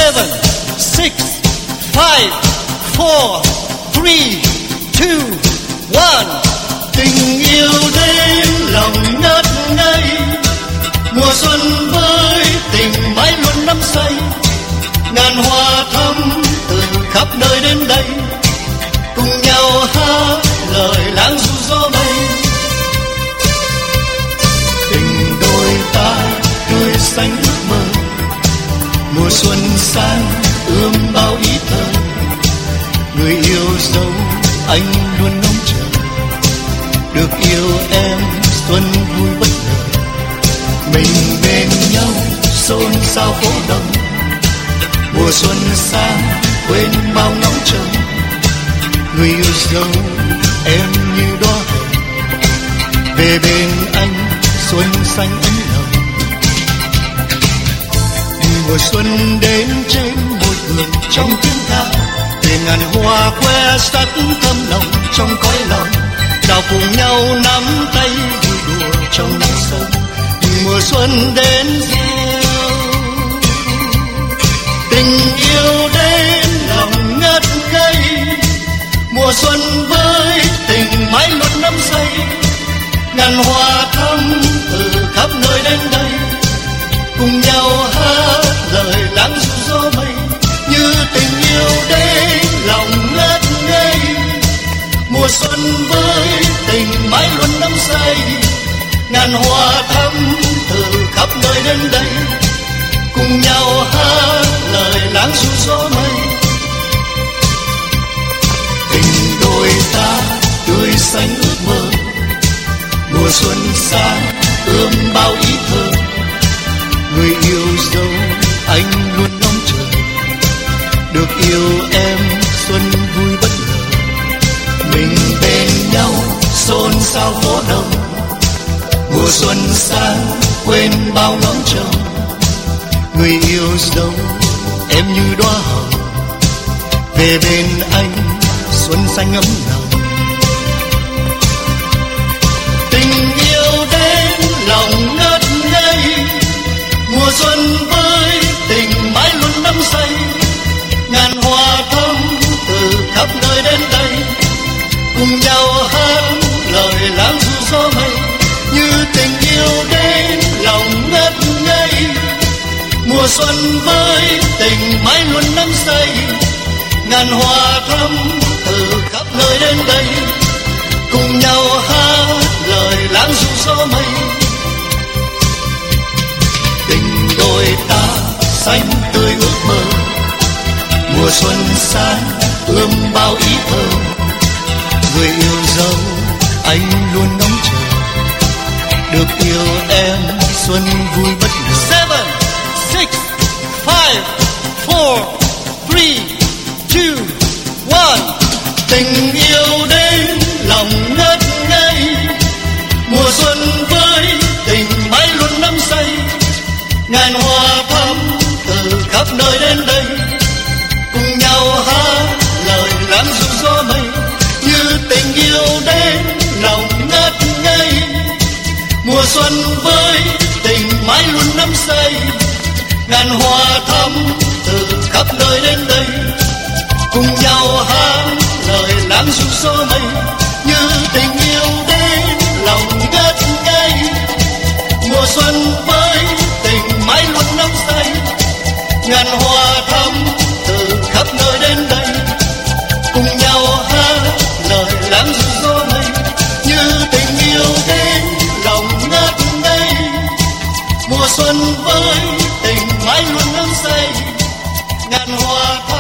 7, 6, 5, 4, 3, 2, 1. Tình yêu đến lòng ngất ngây, mùa xuân với tình mãi luôn đắm say, ngàn hoa thắm từ khắp nơi đến đây, cùng nhau hát lời lãng du gió mây. Tình đôi ta tươi xanh ước mơ, mùa xuân sang ươm bao ý thơ, người yêu dấu anh luôn ngóng chờ, được yêu em xuân vui bất ngờ. Mình bên nhau xôn xao phố đông, mùa xuân sang quên bao ngóng trông, người yêu dấu em như đóa hồng, về bên anh xuân xanh ấm lòng. Mùa xuân đến trên môi vườn trong tiếng ca, về ngàn hoa que sắc thơm nồng trong cõi lòng, đào cùng nhau nắm tay vui đùa trong nắng sớm. Mùa xuân đến gieo, tình yêu đến lòng ngất ngây, mùa xuân với tình mãi luôn đắm say, ngàn hoa thắm từ khắp nơi đến đây, cùng nhau hát lời lãng du gió mây. Như tình yêu đến lòng ngất ngây, mùa xuân với tình mãi luôn đắm say, ngàn hoa thắm từ khắp nơi đến đây, cùng nhau hát lời lãng du gió mây. Tình đôi ta tươi xanh ước mơ, mùa xuân sang ươm bao ý thơ, người yêu dấu anh luôn ngóng chờ, được yêu em xuân vui bất ngờ. Mình bên nhau xôn xao phố đông, mùa xuân sang quên bao ngóng trông, người yêu dấu em như đóa hồng, về bên anh xuân xanh ấm lòng. Tình yêu đến lòng ngất ngây, mùa xuân với tình mãi luôn đắm say, ngàn hoa thắm từ khắp nơi đến đây, cùng nhau hát lời lãng du gió mây. Như tình yêu đến lòng ngất ngây, mùa xuân với tình mãi luôn đắm say, ngàn hoa thắm từ khắp nơi đến đây, cùng nhau hát lời lãng du gió mây. Tình đôi ta xanh tươi ước mơ, mùa xuân sang ươm bao ý thơ, người yêu dấu anh luôn ngóng chờ, được yêu em xuân vui bất ngờ. 7, 6, 5, 4, 3, 2, 1. Tình yêu đến lòng ngất ngây, mùa xuân với tình mãi luôn đắm say, ngàn hoa thắm từ khắp nơi đến đây, cùng nhau hát lời lãng du gió mây. Như tình yêu đến lòng ngất ngây, mùa xuân với tình mãi luôn đắm say, ngàn hoa thắm từ khắp nơi đến đây, cùng nhau hát lời lãng du gió mây. Như tình yêu đến lòng ngất ngây, mùa xuân với tình mãi luôn đắm say, ngàn hoa thắm từ khắp nơi đến đây, cùng nhau hát lời lãng du gió mây. Như tình yêu đến lòng ngất ngây, mùa xuân với tình mãi luôn đắm say, ngàn hoa thắm